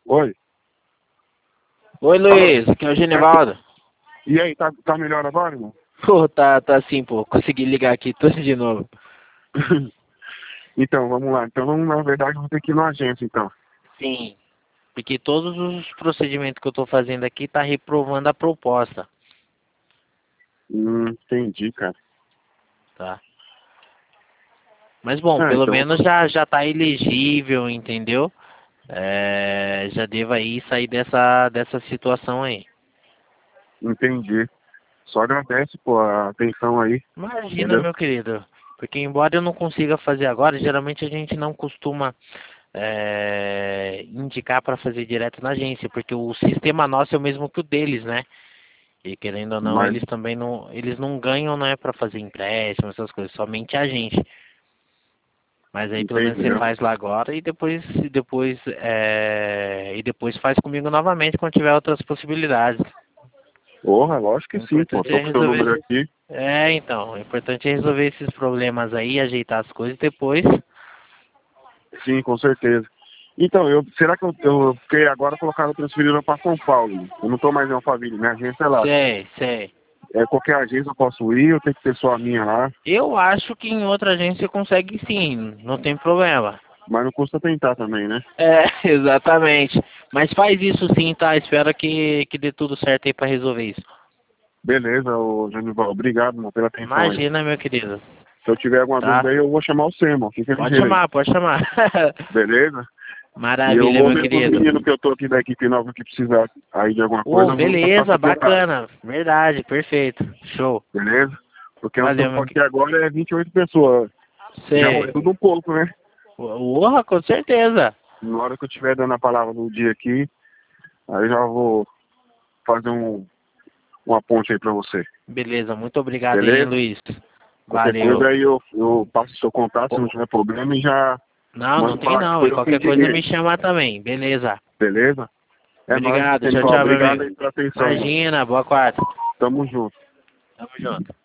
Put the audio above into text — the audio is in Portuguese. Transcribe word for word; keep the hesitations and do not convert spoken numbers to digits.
Oi. Oi, Luiz, aqui é o Genivaldo. E aí, tá, tá melhor agora, irmão? Pô, tá, tá sim, pô. Consegui ligar aqui tudo de novo. Então, vamos lá. Então, vamos, na verdade, vou ter que ir na agência, então. Sim, porque todos os procedimentos que eu tô fazendo aqui tá reprovando a proposta, Hum, entendi, cara. tá? Mas bom, Ah, pelo então, menos já, já tá elegível, entendeu? É, já devo aí sair dessa, dessa situação aí. entendi. Só agradece, pô, a atenção aí, Imagina, entendeu? meu querido. Porque embora eu não consiga fazer agora, geralmente a gente não costuma é, indicar para fazer direto na agência, porque o sistema nosso é o mesmo que o deles, né? E querendo ou não, Mas, eles também não, eles não ganham, né, para fazer empréstimo, essas coisas, somente a gente. Mas aí pelo menos você entendeu? faz lá agora e depois, e depois, é, e depois faz comigo novamente quando tiver outras possibilidades. Porra, lógico O que sim, pô. importante é Tô com seu número resolver. aqui. É, então, o importante é resolver esses problemas aí, ajeitar as coisas e depois. Sim, com certeza. Então, eu, será que eu, eu fiquei agora colocaram transferindo para São Paulo? Eu não tô mais em Alphaville, minha agência é lá. Sei, sei. É, qualquer agência eu posso ir, eu tenho que ter só a minha lá, Eu acho que em outra agência consegue sim, não tem problema. mas não custa tentar também, né? É, exatamente. Mas faz isso sim, tá? Espero que, que dê tudo certo aí pra resolver isso. Beleza, ô Janival, obrigado, mano, pela atenção aí. Imagina, meu querido. Se eu tiver alguma Tá? dúvida aí, eu vou chamar você, irmão. Fica Pode ligeiro aí. chamar, pode chamar. Beleza? E eu Maravilha, vou meu ver com os querido. meninos que eu tô aqui da equipe nova que precisar aí de alguma Ô, coisa, eu vou passar beleza, pro teu lado. bacana. Verdade, perfeito. Show. Beleza? Porque onde eu Valeu, tô meu aqui querido. agora é vinte e oito pessoas. Já é Sei. tudo um pouco, né? Porra, com certeza. Na hora que eu estiver dando a palavra no dia aqui, aí eu já vou fazer um, uma ponte aí pra você. Beleza, muito obrigado aí, hein, Beleza? Luiz. Qualquer Valeu. coisa aí eu, eu passo o seu contato, se não tiver problema, e já Não, não mando tem falar que não. foi E eu que qualquer coisa me indiquei. chama também. Beleza. Beleza? É nóis, Obrigado. Tchau, pessoal. tchau, meu Obrigado amigo. aí pela atenção, irmão. Imagina, boa quarta. Tamo junto. Tamo junto.